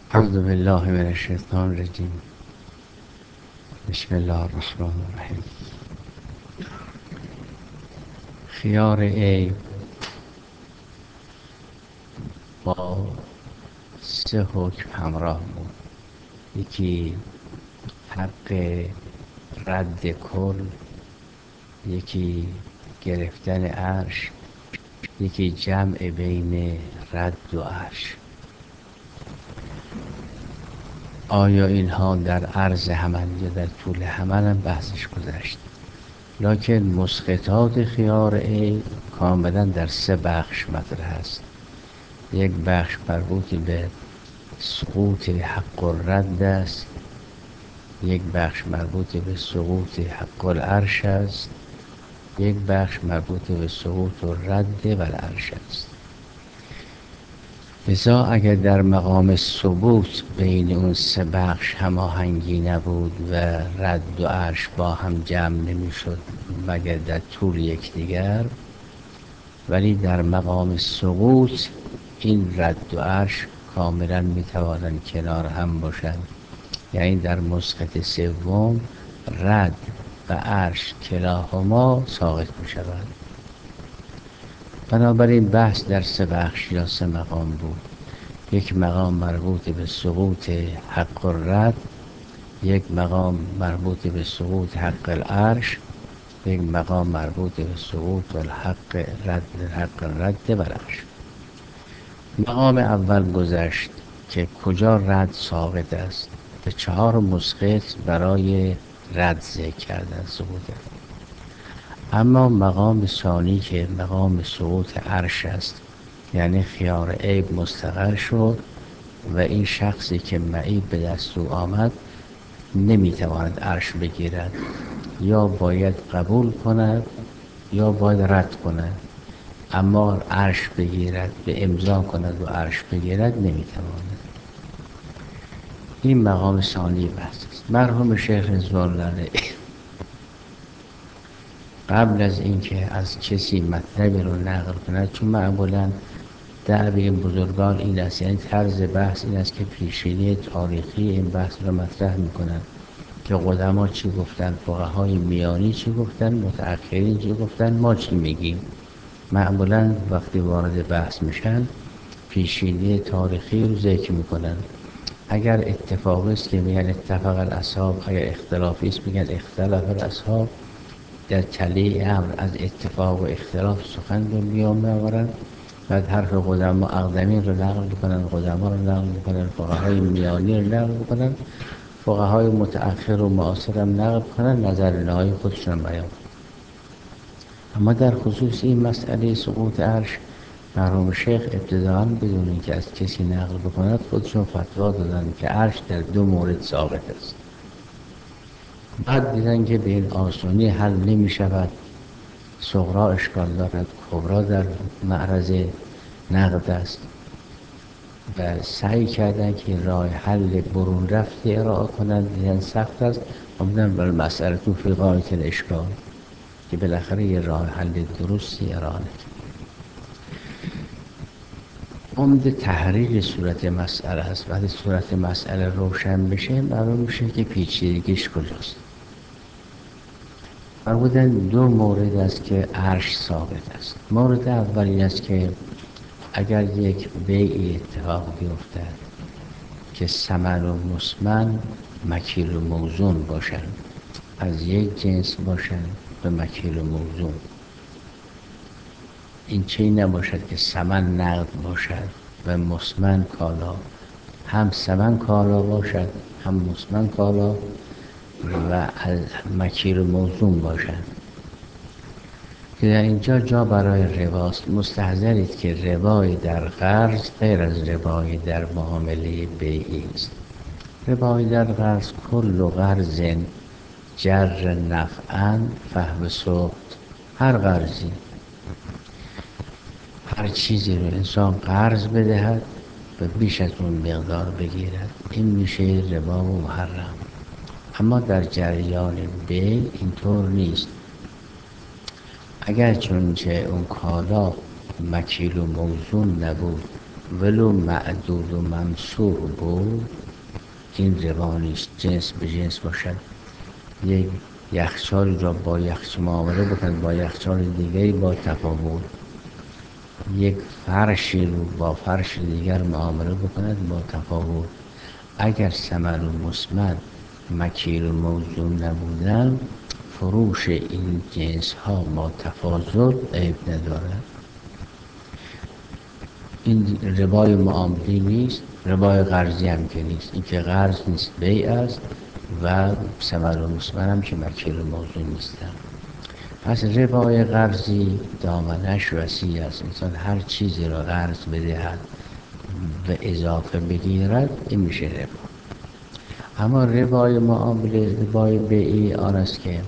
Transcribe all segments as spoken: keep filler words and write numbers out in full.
اعوذ بالله من الشیطان الرجیم. بسم الله الرحمن الرحیم. خیار عیب با سه حکم همراه بود. یکی حق رد کل، یکی گرفتن عرش، یکی جمع بین رد و عرش. آیا اینها در عرض حمل یا در طول حمل هم بحثش گذشت، لکن مسقطات خیار عیب کاملا در سه بخش مطرح است. یک بخش مربوط به سقوط حق الرد است، یک بخش مربوط به سقوط حق العرش است، یک بخش مربوط به سقوط الرد و العرش است. لذا اگر در مقام ثبوت بین اون سه بخش هماهنگی نبود و رد و عرش با هم جمع نمیشد مگر در طول یکدیگر، ولی در مقام سقوط این رد و عرش کاملا میتوانند کنار هم باشند. یعنی در مسقط سوم رد و عرش کلاهما ساقط میشوند. بنابراین بحث در سه بخش یا سه مقام بود. یک مقام مربوط به سقوط حق الرد، یک مقام مربوط به سقوط حق العرش، یک مقام مربوط به سقوط الحق رد حق الرد و العرش. مقام اول گذشت که کجا رد ساقط است. به چهار مسقط برای رد ذکر کردن سقوط. اما مقام ثانی که مقام سقوط عرش است، یعنی خیار عیب مستقر شد و این شخصی که معیب به دست او آمد نمیتواند عرش بگیرد، یا باید قبول کند یا باید رد کند. اما عرش بگیرد، به امضا کند و عرش بگیرد نمیتواند. این مقام ثانی بحث است. مرحوم شیخ رضوان‌الله قبل از اینکه از کسی مطلبی رو نقل کند، چون معمولا دعوی این بزرگان این است، یعنی طرز بحث این است که پیشینی تاریخی این بحث رو مطرح میکنند که قدما چی گفتن، فقهای میانی چی گفتن، متأخرین چی گفتن، ما چی میگیم. معمولا وقتی وارد بحث میشن پیشینی تاریخی رو ذکر میکنن. اگر اتفاقی است که میگن اتفاق الاصحاب، اگر اختلافی است میگن اختلاف الاصحاب. در تله امر از اتفاق و اختلاف سخن رو میآورن، بعد حرف قدما اقدمین رو نقل میکنن، قدما رو نقل میکنن، فقهای میانی رو نقل میکنن، فقهای متأخر و معاصر هم نقل کنن، نظر نهایی خودشون بیان. اما در خصوص این مسئله سقوط عرش، مرحوم شیخ ابتداءً بدون اینکه از کسی نقل بکند خودشون فتوا دادن که عرش در دو مورد ثابت است. بعد دیدن که به این آسانی حل نمی شود، صغرا اشکال دارد، کبرا در معرض نقد است، و سعی کردن که راه حل برون رفته ارائه کنند. دیدن سخت است، امیدن بر مسئله تو فی غایة الاشکال، که بالاخره یه راه حل درستی ارائه نکرد. عمد تحریل صورت مسئله است. وقتی صورت مسئله روشن بشه معلوم میشه که پیچیدگیش کجاست. فرمودن دو مورد است که عرش ثابت است. مورد اول این است که اگر یک بیعی اتفاق بیفتد که ثمن و مسمن مکیل و موزون باشند، از یک جنس باشند به مکیل و موزون، این چی نباشد که ثمن نقد باشد و مسمن کالا، هم ثمن کالا باشد هم مسمن کالا و مکیل و موزون باشد، که در اینجا جا برای رباست. مستحضرید که ربای در قرض غیر از ربای در معامله بیعی است. ربای در قرض کل و قرض جر نفعاً فهو سخط. هر قرضی، هر چیزی رو انسان قرض بدهد و بیش از اون مقدار بگیرد، این میشه ربا و محرم. اما در جریان بیع اینطور نیست. اگر چونچه اون کالا مکیل و موزون نبود ولو معدود و ممسوح بود، این ربا نیست. جنس به جنس باشد، یک یخچال را با یخچال معامله بکند با یخچال دیگری با تفاوت، یک فرشی رو با فرش دیگر معامله بکند با تفاوت. اگر ثمر و مسمن مکیل و موزون نبودن، فروش این جنس ها با تفاضل عیب ندارد. این ربای معاملی نیست، ربای قرضی هم که نیست. این که قرض نیست، بیع است، و ثمر و مسمن هم که مکیل و موزون نیستن. پس ربای قرضی دامنش وسیع است. انسان هر چیزی را قرض بدهد و اضافه بگیرد، این میشه ربا. اما ربای معامله، ربای بیعی آن است که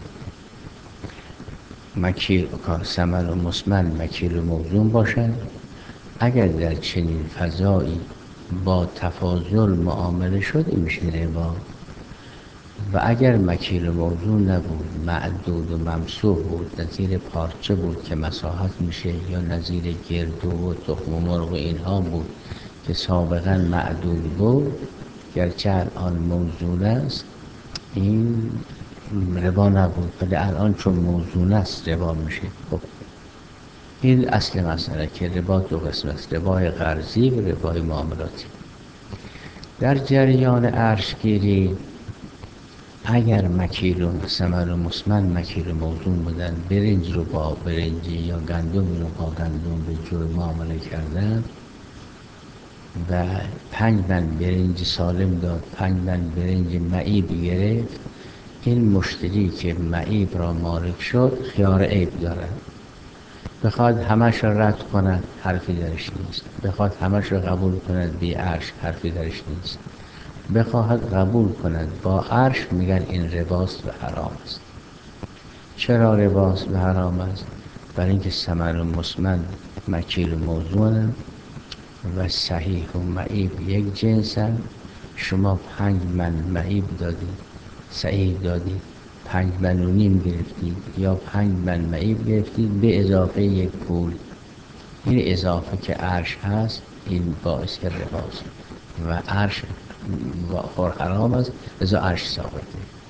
مکیل و ثمر و مسمن مکیل و موزون باشد. اگر در چنین فضایی با تفاضل معامله شد، این میشه ربا. و اگر مکیل و موزون نبود، معدود و ممسوح بود، نظیر پارچه بود که مساحت میشه، یا نظیر گردو و تخم و مرغ و اینها بود که سابقا معدود بود، گرچه الان موزون است، این ربا نبود، ولی الان چون موزون است ربا میشه. خب این اصل مسئله که ربا دو قسم است، ربای قرضی و ربای معاملاتی. در جریان عرشگیری اگر مکیل و ثمر و مسمن مکیل و موزون بودن، برنج رو با برنجی یا گندم رو با گندم به جور معامله کردن و پنج من برنج سالم داد، پنج من برنج معیب گرفت، این مشتری که معیب را مالک شد خیار عیب دارد. بخواد همش را رد کند، حرفی درش نیست. بخواد همش را قبول کند بی عرش، حرفی درش نیست. بخواهد قبول کند با عرش، میگن این رباست و حرام است. چرا رباست و حرام است؟ برای اینکه ثمر و مسمن مکیل و موزون و صحیح و معیب یک جنسن. شما پنج من معیب دادید، صحیح دادید، پنج من و نیم گرفتید یا پنج من معیب گرفتید به اضافه یک پول. این اضافه که عرش هست، این باعث رباست و عرش خور حرام است، لذا عرش ثابته.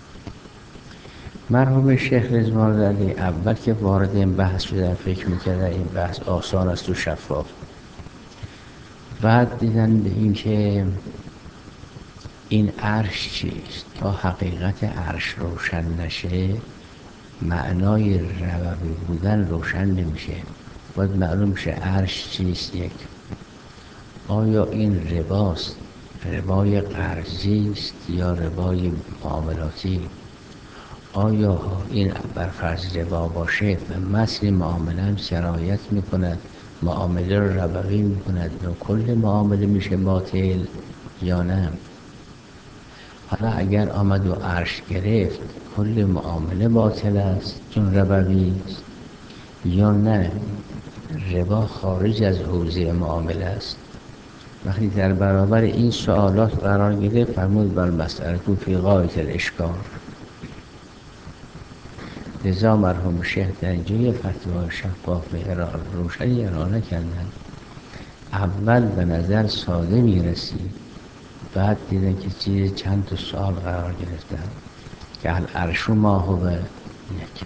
مرحوم شیخ رضوان علی اول که وارد این بحث شدن فکر میکردن این بحث آسان است و شفاف. بعد دیدن به این که این عرش چیست، تا حقیقت عرش روشن نشه، معنای ربوی بودن روشن نمیشه. باید معلوم شه عرش چیست. یک، آیا این رباست، ربای قرضی است یا ربای معاملاتی؟ آیا این بر فرض ربا باشه و مثل معامله هم سرایت میکند، معامله رو ربوی میکند و کل معامله میشه باطل یا نه؟ حالا اگر آمد و عرش گرفت، کل معامله باطل است چون ربوی است، یا نه ربا خارج از حوزه معامله است؟ وقتی در برابر این سوالات قرار گرفت، فرمود بر مسئله فی غایة الاشکال. لذا مرحوم شیخ در اینجا یه فتوای شفاف روشنی ارائه کردن. اول به نظر ساده میرسید، بعد دیدن که چیز چند تا سوال قرار گرفتن که العرش ما هو. یک،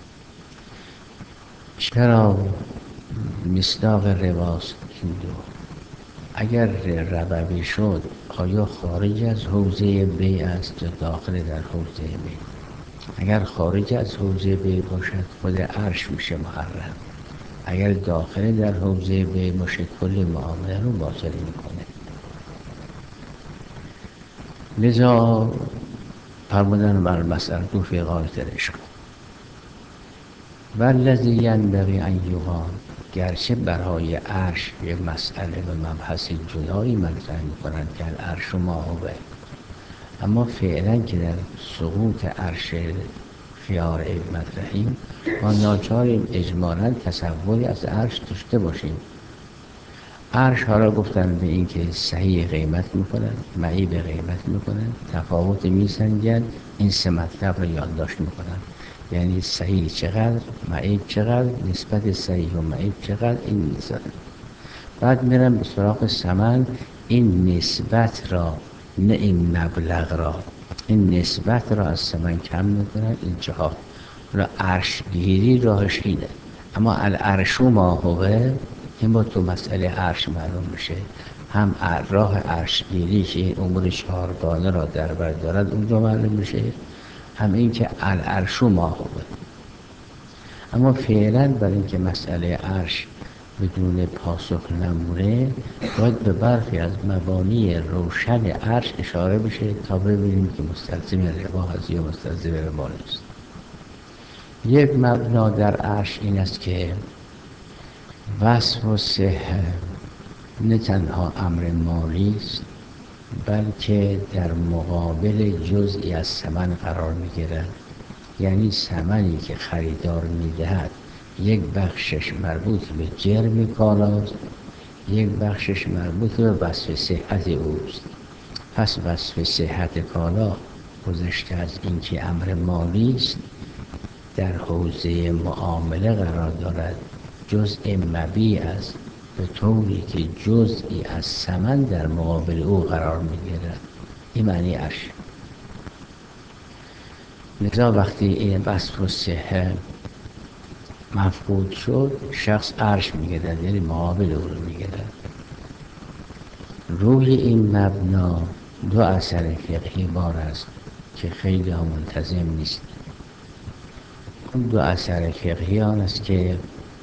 چرا مصداق رباست؟ این دو، اگر ربوی شد آیا خارج از حوزه بیع است یا داخل در حوزه بیع؟ اگر خارج از حوزه بیع باشد خود عرش میشه محرم، اگر داخل در حوزه بیع باشه کل معامله رو باطل میکنه. لذا فرمودن بر مسئله فی غایة الاشکال. والذی ینبغی ان یقال، گرچه برای عرش یک مسئله و مبحث جدایی مطرح میکنند که العرش ما هو، اما فعلا که در سقوط عرش خیار عیب مطرحیم، ما ناچاریم اجمالاً تصوری از عرش داشته باشیم. عرش ها را گفتن به این که صحیح قیمت میکنن، معیب قیمت میکنن، تفاوت میسنجن، این سه مطلب را یادداشت میکنن. یعنی صحیح چقدر، معیب چقدر، نسبت صحیح و معیب چقدر، این میذارن. بعد میرم به سراغ ثمن. این نسبت را، نه این مبلغ را، این نسبت را از ثمن کم میکنن این جهات. را عرشگیری راهش اینه. اما العرش ما هوه، این با تو مسئله عرش معلوم میشه. هم راه عرشگیری که این امور چهارگانه را در بر دارد اونجا معلوم میشه، هم این که العرش ما هوه. اما فعلا برای اینکه مسئله عرش بدون پاسخ نمونه، باید به برخی از مبانی روشن عرش اشاره بشه تا ببینیم که مستلزم ربا هست یا مستلزم ربا نیست. یک مبنا در عرش این است که وصف و صحه نه تنها امر مالی است، بلکه در مقابل جزئی از ثمن قرار می‌گیرد. یعنی ثمنی که خریدار می‌دهد یک بخشش مربوط به جرم کالاست، یک بخشش مربوط به وصف صحت اوست. پس وصف صحت کالا گذشته از اینکه امر مالی است، در حوزه معامله قرار دارد، جزء مبیع است، به طوری که جزئی از ثمن در مقابل او قرار می‌گیرد. این معنی عرش. لذا وقتی این وصف و صحه مفقود شد، شخص عرش می‌گیرد، یعنی مقابل او رو می‌گیرد. روی این مبنا دو اثر فقهی بار است که خیلی ها منتظم نیست. اون دو اثر فقهی آن است که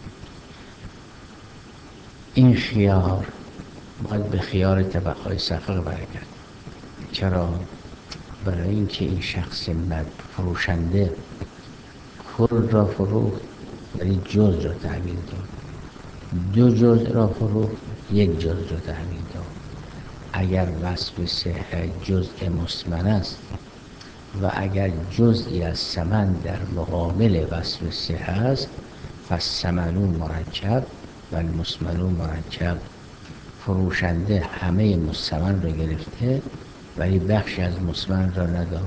این خیار باید به خیار طبقه‌های سابق برگرد. چرا؟ برای اینکه این شخص فروشنده کل را فروخت ولی جز را تحویل داد، دو جز را فروخت یک جز را تحویل داد. اگر وصف صحه جزء مثمن است و اگر جزئی از ثمن در مقابل وصف صحه است، فالثمن مرکب و المثمن مرکب. فروشنده همه مثمن را گرفته ولی بخشی از مثمن را نداد.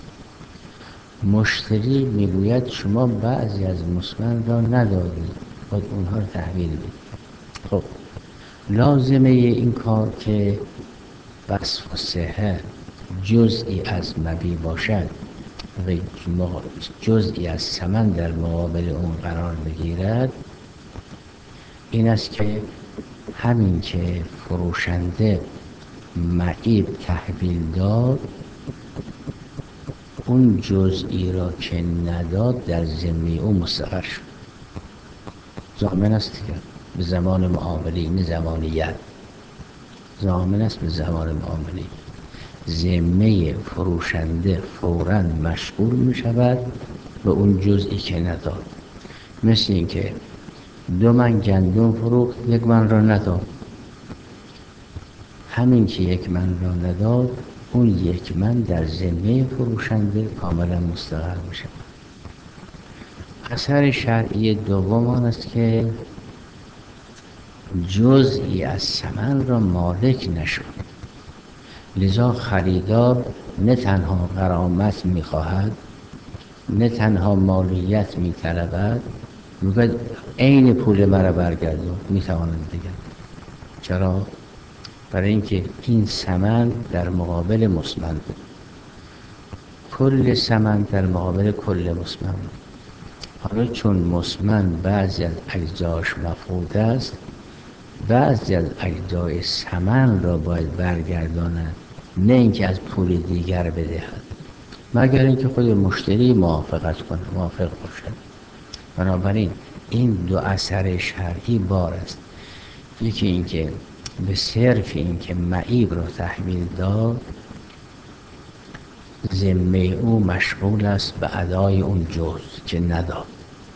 مشتری میگوید شما بعضی از مثمن را ندادید، باید اونها را تحویل بدید. خب لازمه این کار که وصف صحه جزئی از مبیع باشد و جزئی از ثمن در مقابل اون قرار بگیرد، این است که همین که فروشنده معیب تحویل داد، اون جزئی را که نداد در ذمه او مستقر شد. ضامن است دیگر به زمان معامله، نه زمان ید. ضامن است به زمان معامله. ذمه فروشنده فوراً مشغول می شود به اون جزئی که نداد. مثل این که دو من گندم فروخت، یک من را نداد. همین که یک من را نداد، اون یک من در ذمه فروشنده کاملا مستقر می شود. اثر شرعی دوم آن است که جزئی از ثمن را مالک نشد. لذا خریدار نه تنها غرامت می خواهد، نه تنها مالیت می طلبد، میگوید عین پول مرا برگردون. می تواند دیگر. چرا؟ برای اینکه این ثمن در مقابل مثمن بود، کل ثمن در مقابل کل مثمن بود. حالا چون مثمن بعضی از اجزاش مفقود است، بعضی از اجزای ثمن را باید برگرداند، نه اینکه از پول دیگر بدهد، مگر اینکه خود مشتری موافقت کنه، موافق باشد. بنابراین این دو اثر شرعی بار است. یکی اینکه به صرف اینکه معیب را تحویل داد، ذمه او مشغول است به ادای اون جز که نداد.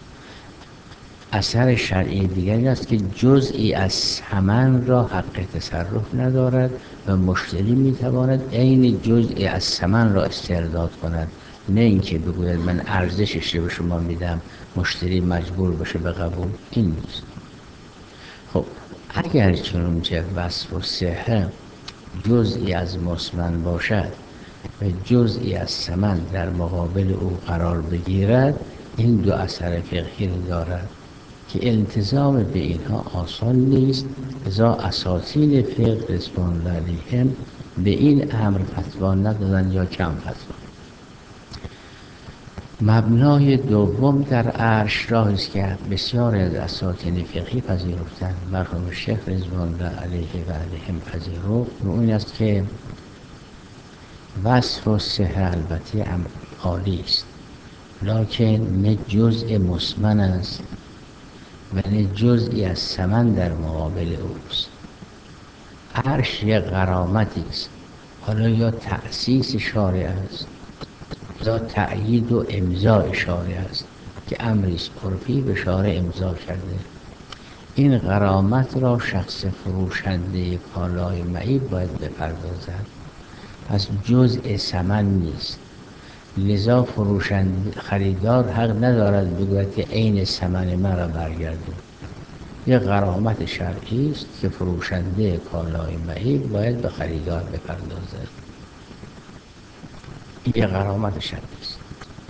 اثر شرعی دیگری است که جزئی از ثمن را حق تصرف ندارد و مشتری میتواند عین جزئی از ثمن را استرداد کند، نه اینکه بگوید من ارزشش رو به شما میدم مشتری مجبور بشه به قبول. این نیست. خب اگر چنانچه وصف و صحه جزئی از مثمن باشد و جزئی از ثمن در مقابل او قرار بگیرد، این دو اثر فقهی رو دارد. که التزام به اینها آسان نیست. لذا اساتین فقه رضوان الله علیهم به این امر فتوا ندادن یا کم فتوا. مبنای دوم در عرش راهی است که بسیاری از اساتین فقهی پذیرفتند، مرحوم شیخ رضوان الله علیه و علیهم پذیرفت، و این است که وصف و صحه البته عالی است، لکن نه جزء مسمن است و نه جزئی از ثمن در مقابل اوست. عرش یک غرامتی است، حالا یا تأسیس شارع است یا تأیید و امضاء شارع است که امری است عرفی به شارع امضا کرده. این غرامت را شخص فروشنده کالای معیب باید بپردازد، پس جزء ثمن نیست. لذا فروشنده خریدار حق ندارد بگوید که عین ثمن من را برگردون. یک غرامت شرعی است که فروشنده کالای معیب باید به خریدار بپردازد. این یک غرامت شرعی است.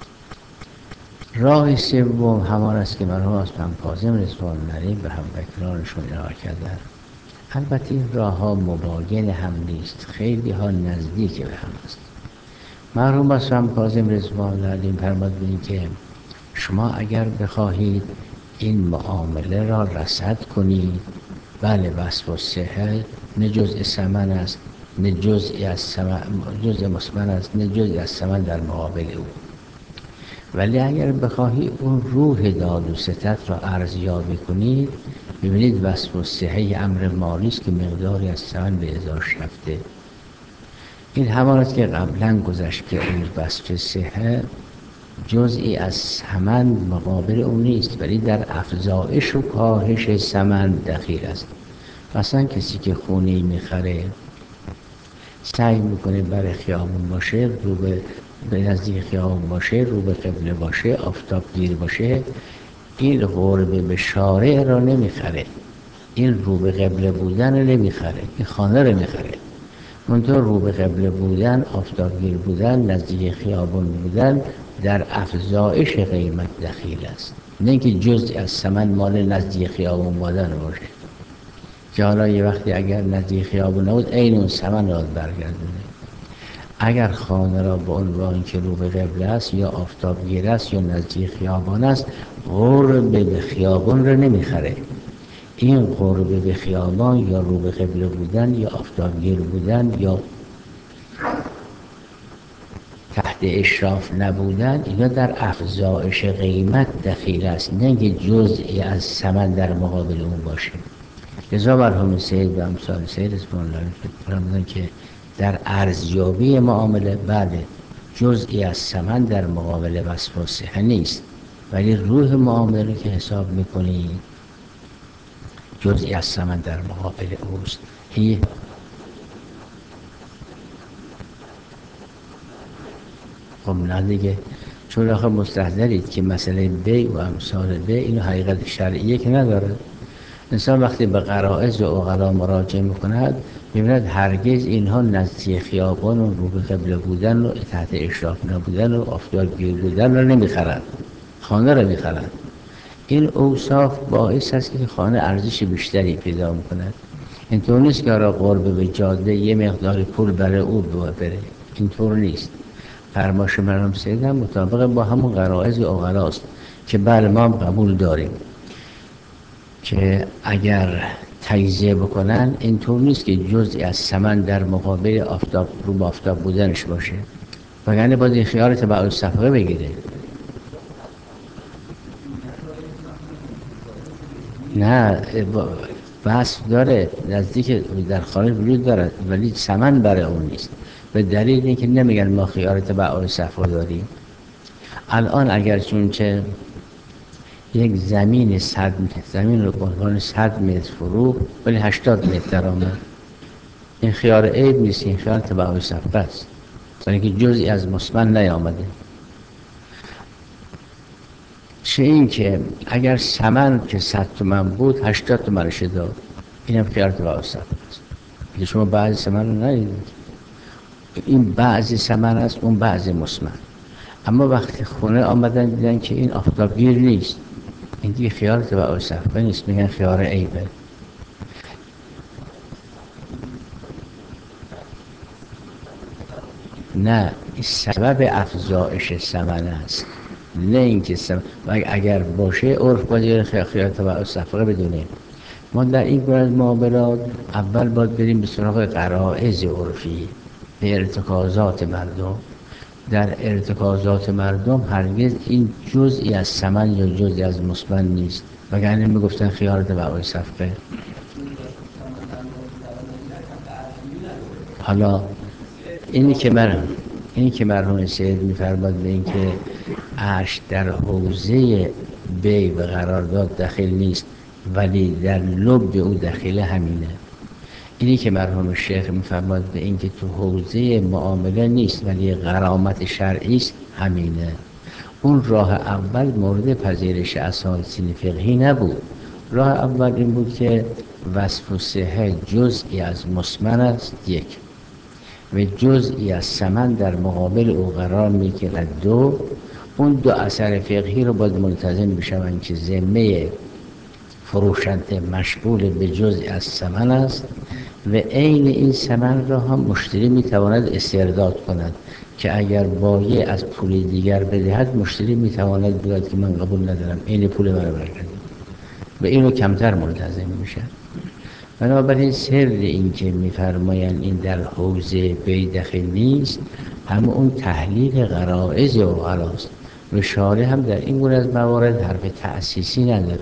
راه سوم همان است که مرحوم اسپند کاظم رضوان الله علیه به هموطنانشون ارائه کردند. البته این راه ها مباین هم نیست، خیلی ها نزدیک به هم است. مرحوم اسپند کاظم رضوان الله علیه فرمودند که شما اگر بخواهید این معامله را رصد کنید، بله وصف و صحه نه جزء ثمن است نه جزئی از ثمن، جزء مسمن است نه جزئی از ثمن در مقابل او. ولی اگر بخواهی اون روح داد و ستد را ارزیابی کنید، ببینید وصف و صحه امر مالی است که مقداری از ثمن به ازاش رفته. این همان است که قبلا گذشت که اون وصف صحه جزئی از ثمن مقابل اون نیست، ولی در افزایش و کاهش ثمن دخیل است. مثلا کسی که خونه‌ای میخره سعی میکنه برای خیابون باشه، رو به به نزدیک خیابون باشه، رو به قبله باشه، آفتاب گیر باشه. این قربه به شارع را نمیخره، این رو به قبله بودن رو نمیخره، این خانه رو میخره. منطور رو به قبله بودن، آفتاب گیر بودن، نزدیک خیابون بودن در افزایش قیمت دخیل است، نه اینکه جزئی از ثمن مال نزدیک خیابون بودن باشه که حالا یه وقتی اگر نزدیک خیابون نبود عین اون ثمن را برگردونه. اگر خانه را به عنوان که رو به قبله است یا آفتابگیر است یا نزدیک خیابان است، قرب به خیابان را نمیخره. این قرب به خیابان یا رو به قبله بودن یا آفتابگیر بودن یا تحت اشراف نبودن، اینا در افزایش قیمت دخیل است، نه اینکه جزئی از ثمن در مقابل اون باشه. لذا مرحوم سید و امثال سید رضوان الله علیهم فرمودند که در ارزیابی معامله بله جزئی از ثمن در مقابل وصف و صحه نیست، ولی روح معامله که حساب میکنی جزئی از ثمن در مقابل اوست. این خب نه دیگه، چون آخه مستحضرید که مسئله بیع و امثال بیع اینو حقیقت شرعیه که نداره. انسان وقتی به غرائز و عقلا مراجعه میکند میبیند هرگز اینها نزدیک خیابان و رو به قبله بودن و تحت اشراف نبودن و آفتابگیر بودن رو نمیخرند، خانه رو میخرند. این اوصاف باعث است که خانه ارزش بیشتری پیدا میکند. اینطور نیست که را قرب به جاده یه مقدار پول برای او بره، اینطور نیست. فرمایش مرحوم سید هم مطابق با همون غرائز عقلاست که بله ما هم قبول داریم که اگر تجزیه بکنن اینطور نیست که جزئی از ثمن در مقابل آفتاب رو به آفتاب بودنش باشه، وگرنه باید این خیار تبع الصفقه بگیره. نه وصف داره، نزدیک در خارج وجود داره، ولی ثمن برای اون نیست، به دلیل اینکه نمیگن ما خیار تبع الصفقه داریم. الان اگر چون چه یک زمین صد زمین رو به عنوان صد متر فروخت ولی هشتاد متر درآمد، این خیار عیب نیست، این خیار تبع الصفقه است، ولی که جزئی از مسمن نیامده. چه این که اگر ثمن که صد تومن بود هشتاد تومنش داد، اینم خیار تبع الصفقه است. اگه شما بعضی ثمن رو ندیدید، این بعضی ثمن است اون بعضی مسمن. اما وقتی خونه آمدن دیدن که این آفتابگیر نیست، این دیگه خیار تبع و صفقه نیست، میگن خیار عیبه. نه، این سبب افزایش ثمن است، نه اینکه سبب. و اگر باشه عرف باید خیار تبع و صفقه بدونه. ما در این گونه از معاملات اول باید بریم به سراغ غرایز عرفی، به ارتکازات مردم. در ارتکازات مردم هرگز این جزئی از ثمن یا جزئی از مثمن نیست، وگرنه میگفتن خیار تبع صفقه. حالا اینی که من اینی که مرحوم سید میفرماد به این که عرش در حوزه بی و قرارداد داخل نیست ولی در لب او داخله، همینه. اینی که مرحوم شیخ میفرماد به این که تو حوزه معامله نیست ولی غرامت شرعی است، همینه. اون راه اول مورد پذیرش اساسین فقهی نبود. راه اول این بود که وصف و صحه جزئی از مثمن است، یک، و جزئی از ثمن در مقابل او قرار میگیرد، دو، اون دو اثر فقهی رو باید ملتزم بشوند که ذمه فروشنده مشغول به جزئی از ثمن است و عین این ثمن را هم مشتری میتواند استرداد کند، که اگر بایع از پول دیگر بدهد مشتری میتواند بگوید که من قبول ندارم، عین پول من رو برگردید، و اینو کمتر ملتزم میشن. بنابراین سر این که میفرمایند این در حوزه بی دخل نیست، همه اون تحلیل غرایز اوغلاست و شارع هم در این گونه از موارد حرف تأسیسی نداره.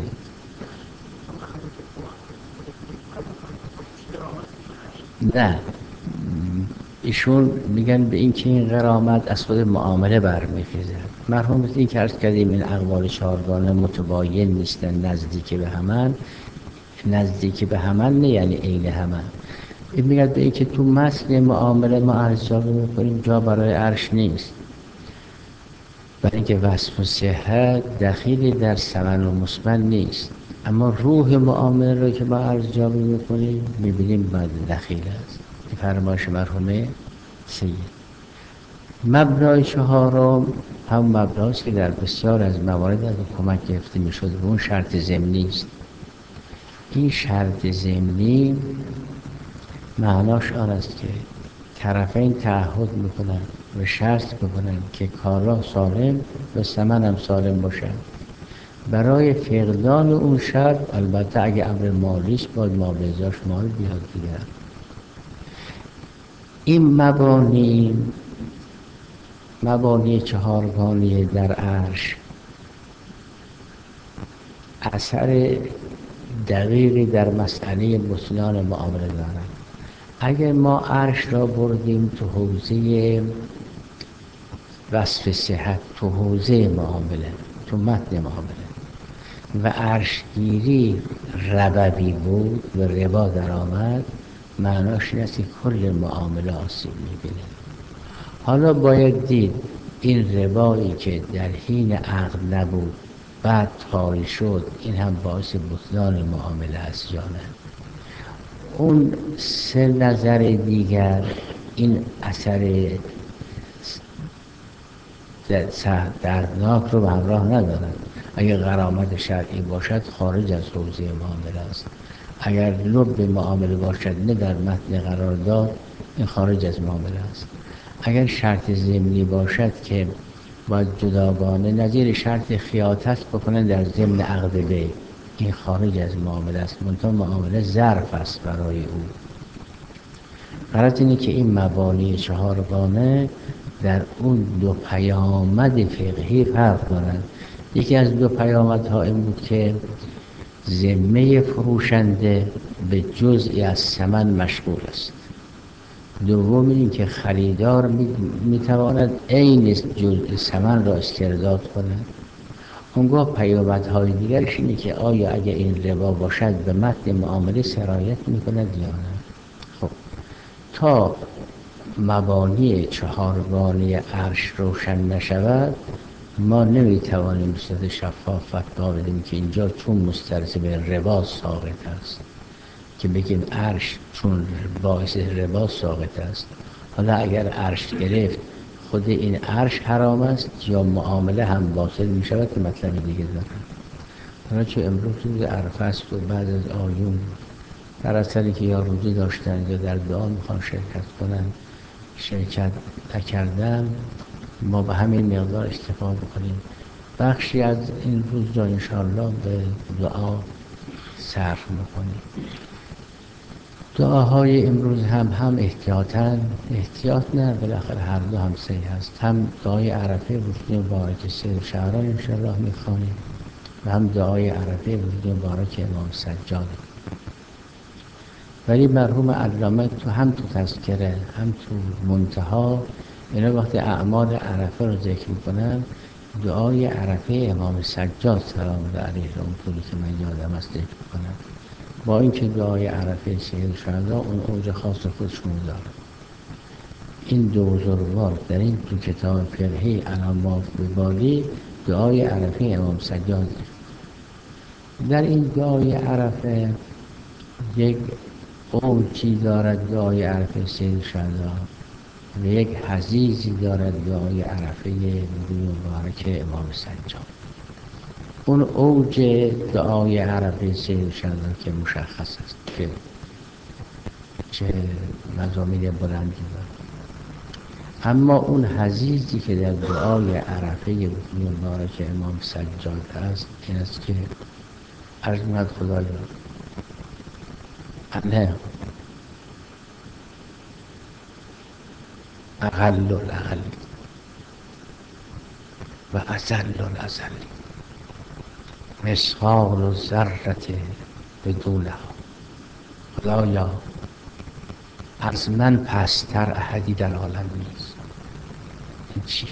نه، ایشون میگن به این که این غرامت از خود معامله برمیخیزه. مرحوم این که عرض کردیم این اقوال چهارگانه متباین نیستن، نزدیک به همن. نزدیک به همن نه یعنی عین همن. این میگن به این که تو متن معامله ما ارزیابی میکنیم جا برای عرش نیست، برای اینکه وصف و صحت دخیلی در ثمن و مثمن نیست، اما روح معامله رو که ما ارزیابی میکنیم میبینیم بعد دخیل است. این فرمایش مرحومه سید. مبنای چهارم هم مبناست که در بسیار از موارد از کمک گرفته میشد و اون شرط ضمنی است. این شرط ضمنی معناش آن است که طرفین تعهد میکنند و شرط میکنند که کالا سالم و ثمن هم سالم باشد. برای فقدان اون شرط البته اگه امر مالیش باید مابعضاش مال بیاد دیگر. این مبانی مبانی چهارگانه در عرش اثر دقیقی در مسئله بطلان معامله دارد. اگر ما عرش را بردیم تو حوزه وصف صحت، تو حوزه معامله، تو متن معامله، و عرشگیری ربوی بود و ربا در آمد، معناش این است که کل معامله آسیب می‌بینه. حالا باید دید این ربایی که در حین عقد نبود بعد طاری شد، این هم باعث بطلان معامله است یا نه. اون سه نظر دیگر این اثر دردناک رو به همراه ندارد. اگر غرامت شرعی باشد خارج از حوزه معامله است، اگر لب معامله باشد نه در متن قرارداد، این خارج از معامله است. اگر شرط ضمنی باشد که باید جداگانه نظیر شرط خیاطت بکنن در ضمن عقد بی، این خارج از معامله است، منتها معامله ظرف است برای او. غرض اینه که این مبانی چهارگانه در اون دو پیامد فقهی فرق دارند. یکی از دو پیامدها این بود که ذمه فروشنده به جزئی از ثمن مشغول است. دوم این که خریدار میتواند عین جزء ثمن را استرداد کند. اونگاه پیامدهای دیگرش اینه که آیا اگر این ربا باشد به متن معامله سرایت میکند یا نه. خب تا مبانی چهارگانه عرش روشن نشود ما نمیتوانیم به صورت شفاف فتوا بدیم که اینجا چون مستلزم ربا ساقط است که بگیم عرش چون باعث ربا ساقط است. حالا اگر عرش گرفت خود این عرش حرام است یا معامله هم باطل می شود که مطلب دیگه دارد. حالا چه امروز روز عرفه است و بعد از آیون در اثری که یا روزه داشتن یا در دعا میخوان شرکت کنن شرکت نکردن، ما به همین مقدار استفاده کنیم. بخشی از این روز را انشاءالله به دعا صرف میکنیم. دعاهای امروز هم هم احتیاطاً، احتیاط نه بالاخره هر دو هم صحیح هست، هم دعای عرفه روز مبارک سید شعران انشاءالله میخوانیم و هم دعای عرفه روز مبارک امام سجاد. ولی مرحوم علامه تو هم تو تذکره هم تو منتها اینا وقتی اعمال عرفه رو ذکر میکنن دعای عرفه امام سجاد سلام الله علیه اون طوری که من یادم است ذکر میکنن، با اینکه دعای عرفه سید شهدا اون اوج خاص خودشون داره. این دو بزرگوار در این تو کتاب فقهی علامات ببالی دعای عرفه امام سجاد. در این دعای عرفه یک اوجی دارد دعای عرفه سید شهدا و یک حضیضی دارد دعای عرفه روز مبارک امام سجاد. اون اوج دعای عرفه سید شهدا که مشخص است که چه مضامین بلندی دارد، اما اون حضیضی که در دعای عرفه روز مبارک امام سجاد است این است که عرض می‌کند خدایا انه اقل الاقل و اذل الازل مثقال الذرة بدونها. خدایا از من پستر احدی در عالم نیست. این چی؟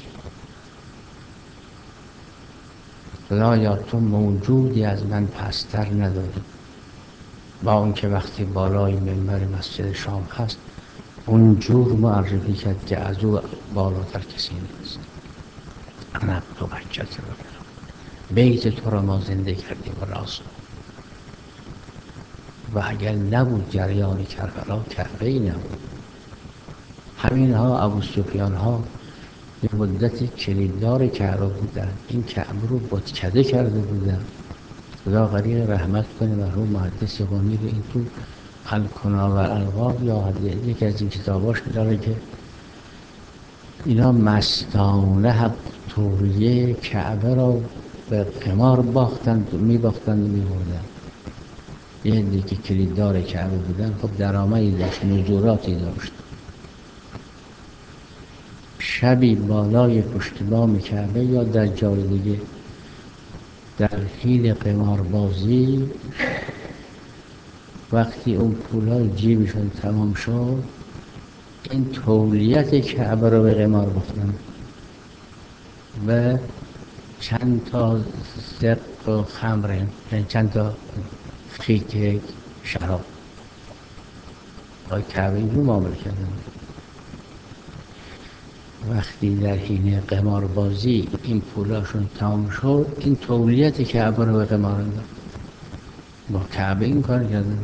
خدایا تو موجودی از من پستر نداری، با اون که وقتی بالای منبر مسجد شام هست اونجور معرفی کرد که از او بالاتر کسی نیست. انا تو بچت رو بیت تو را ما زنده کردیم و راست و اگر نبود جریان کربلا کعبه ای نبود. همین ها ابو سفیان ها به مدت کلیددار کعبه بودن، این کعبه رو بتکده کرده بودن. خدا غریق رحمت کنه مرحوم محدث قمی رو این تو الکنا و الالقاب یا یکی از این کتاباش داره که اینا مستانه حق طوریه کعبه را به قمار باختند میباختند و میبردن. یه عده که کلیددار کعبه بودن خب درآمدی داشت، نزوراتی داشت. شبی بالای پشت بام کعبه یا در جای دیگه در حین قماربازی وقتی اون پولای جیبشون تمام شد این تولیت کعبه رو به قمار باختن و چند تا زق و خمر، چند تا خیک شراب با کعبه اینجور معامله کردن. وقتی در حین قماربازی این پولاشون تمام شد این تولیت کعبه رو به قمار انداخت. با کعبه این کار کردن.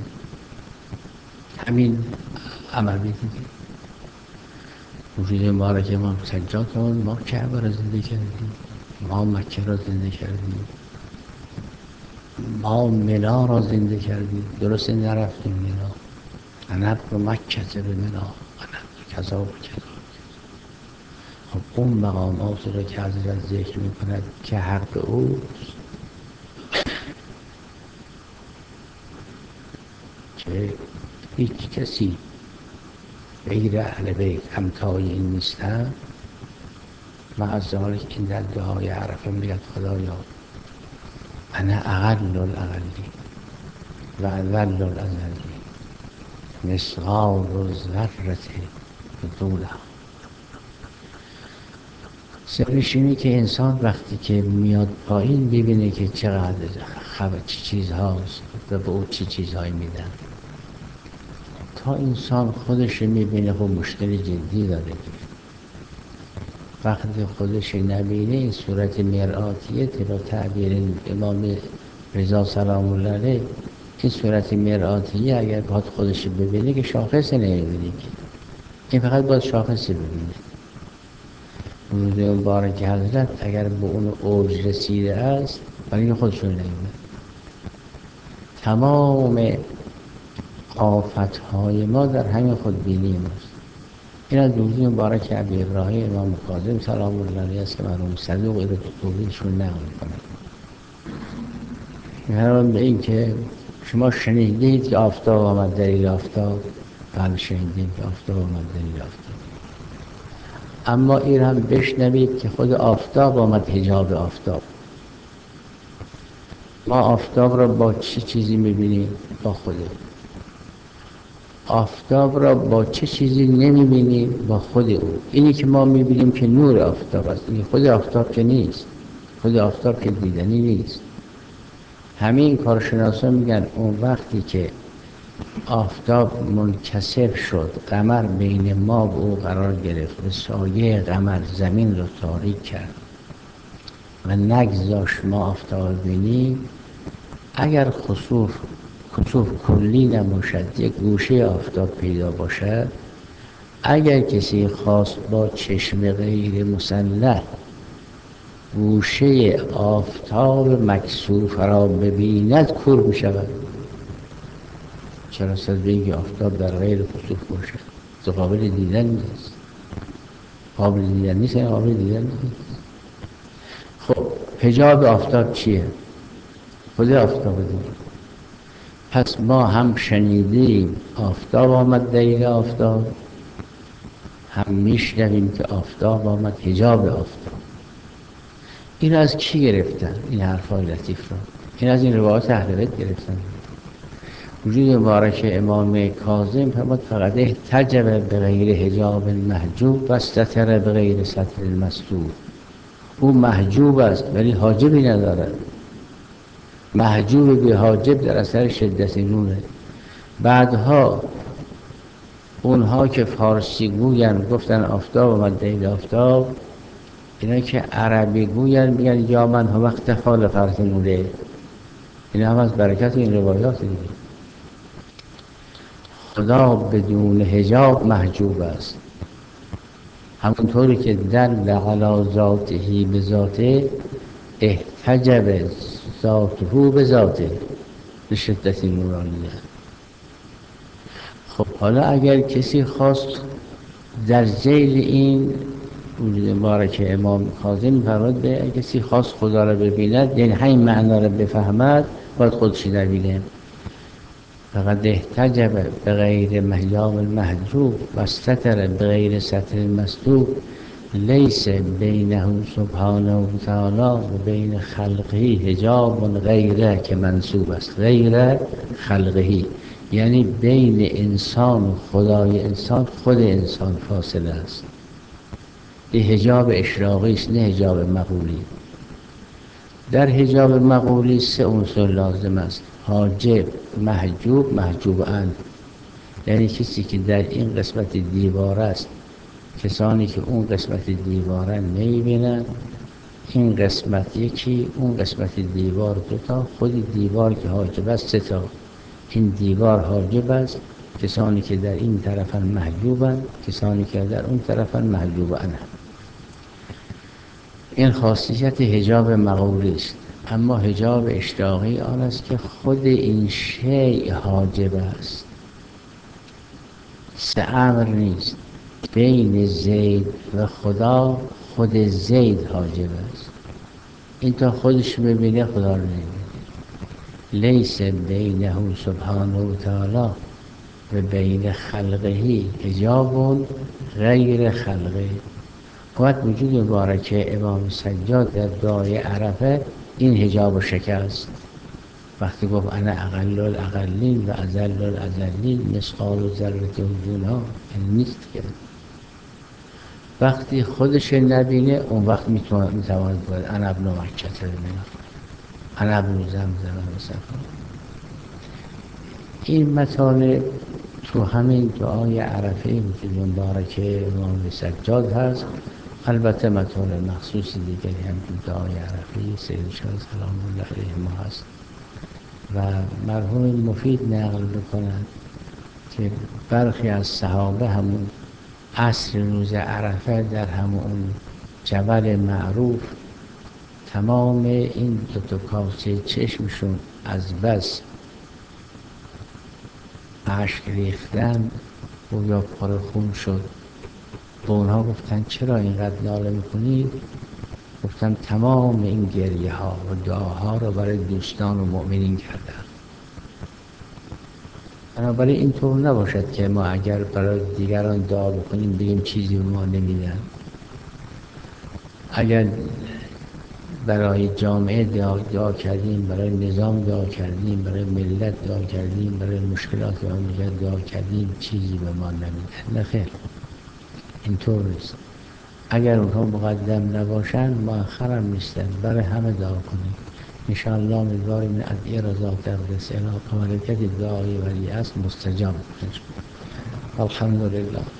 همین عملی دیگه روز مبارک امام سجاد ما کعبه را زنده کردیم، ما مکه را زنده کردیم، ما منا را زنده کردیم. درسته نرفتیم منا، انا ابن مکه به منا، انا کذا و کذا. خب اون مقامات را که حضرت ذکر میکند که حق اوست که هیچ کسی غیر اهل بیت همتای این نیستن، معذالک این در دعای عرفه میگد خدایا انا اقل الاقلی و اذل الازلی مثقال الذرة بدونها. سرش اینه که انسان وقتی که میاد پایین ببینه که چقدر خبر چی چیز هاست و به او چی چیزهایی میدن. تا انسان خودش میبینه خب مشکل جدی داره. وقتی خودش نبینه این صورت مرآتیه با تعبیر امام رضا سلام الله علیه، این صورت مرآتیه اگر باید خودش ببینه که شاخص نمیبینه، این فقط باید شاخص ببینه. روز مبارک حضرت اگر به اون اوج رسیده است ولی خودشون نمیبینه. تمام آفتهای ما در همین خودبینی ماست. این از دوزی مبارک ابی ابراهیم امام کاظم سلام الله علیه است که مرحوم صدوق این رو تو توحیدشون نقل میکنه. می‌فرمایند به این که شما شنیدید که آفتاب آمد دلیل آفتاب؟ بله شنیدید که آفتاب آمد دلیل آفتاب. اما این هم بشنوید که خود آفتاب آمد حجاب آفتاب. ما آفتاب را با چه چیزی میبینیم؟ با خوده. آفتاب را با چه چیزی نمیبینیم؟ با خود او. اینی که ما میبینیم که نور آفتاب است، این خود آفتاب که نیست. خود آفتاب که دیدنی نیست. همین کارشناسان میگن اون وقتی که آفتاب منکسر شد، قمر بین ما و او قرار گرفت و سایه قمر زمین رو تاریک کرد و نگذاشت ما آفتاب بینیم، اگر خسوف خسوف کلی نباشد، یک گوشه آفتاب پیدا باشد، اگر کسی خواست با چشم غیر مسلح گوشه آفتاب مکسوف را ببیند کور بشود. چرا صد بگی آفتاب در غیر خسوف باشد؟ تو قابل دیدن نیست. قابل دیدن نیست یعنی قابل دیدن نیست. خب حجاب آفتاب چیه؟ خود آفتاب دیگه. پس ما هم شنیدیم آفتاب آمد دلیل آفتاب، هم میشنویم که آفتاب آمد حجاب آفتاب. این از کی گرفتن این حرفای لطیف را؟ این از این روایات اهل بیت گرفتن. وجود مبارک امام کاظم فرمود فقط احتجب بغیر حجاب المحجوب و استتر بغیر ستر المستور. او محجوب است ولی حاجبی ندارد. محجوب به حاجب در اثر شدت نوره. بعدها اونها که فارسی گوین گفتن آفتاب آمد دلیل آفتاب، اینا که عربی گوین میگن یا من هو اختفا لفرط نوره. اینا هم از برکت این روایات دیگه. خدا بدون حجاب محجوب است. همونطوری که دل علی ذاته به ذاته، احتجب ذاته به ذاته به شدت نورانیه. خب حالا اگر کسی خواست در ذیل این وجود مبارک امام کاظم می‌فرماید به کسی خواست خدا را ببیند، یعنی همین معنا را بفهمد، باید خودش نبینه. فقط احتجب بغیر حجاب المحجوب و استتر بغیر ستر المستور لیس بینه سبحانه و تعالی و بین خلقه حجاب غیره که منصوب است. غیر خلقه یعنی بین انسان و خدای انسان خود انسان فاصله است. این حجاب اشراقی است نه حجاب مقولی. در حجاب مقولی سه عنصر لازم است: حاجب، محجوب، محجوب عنه. یعنی کسی که در این قسمت دیوار است، کسانی که اون قسمت دیوار نمی‌بینند، این قسمت یکی، اون قسمت دیوار دوتا، خود دیوار که حاجب است سه تا. این دیوار حاجب است، کسانی که در این طرفن محجوبند، کسانی که در اون طرفن محجوب عنه. این خاصیت حجاب مقولی است. اما حجاب اشتیاقی آن است که خود این شیء حاجب است. سه امر نیست. بین زید و خدا خود زید حاجب است. این تا خودش ببینه خدا رو نمی‌بینه. لیس بینه سبحانه و تعالی و بین خلقه حجاب غیر خلقه. وقت وجود مبارک امام سجاد در دعای عرفه این حجاب و شکست. وقتی گفت انا اقل الاقلین و اذل الاذلین مثقال ذره وجودها، این نیست که وقتی خودش نبینه اون وقت میتواند باید انا ابن مکة ببینه، انا ابن زمزم مثلا. این مطالب تو همین دعای عرفه وجود مبارک امام سجاد هست. البته مطالب مخصوص دیگری هم تو دعای عرفه سید شاه سلام الله علیه ما هست و مرحوم مفید نقل میکنند که برخی از صحابه همون عصر روز عرفه در همون جبل معروف تمام این دو تا کاسه چشمشون از بس اشک ریختن و یا پر خون شد. به اونها گفتن چرا اینقدر ناله میکنید؟ گفتم تمام این گریه ها و دعاها رو برای دوستان و مؤمنین کردم. بنابراین اینطور نباشد که ما اگر برای دیگران دعا بکنیم بگیم چیزی به ما نمیدن. اگر برای جامعه دعا, دعا کردیم، برای نظام دعا کردیم، برای ملت دعا کردیم، برای مشکلات مملکت دعا کردیم، چیزی به ما نمیدن. نه خیر، اینطور نیست. اگر اونها مقدم نباشن مؤخرم نیستن، برای همه دعا کنیم. انشاءالله امیدواریم این ادعیه را ذات اقدس الهی برکت دعای ولی است مستجاب کنیم. الحمدلله.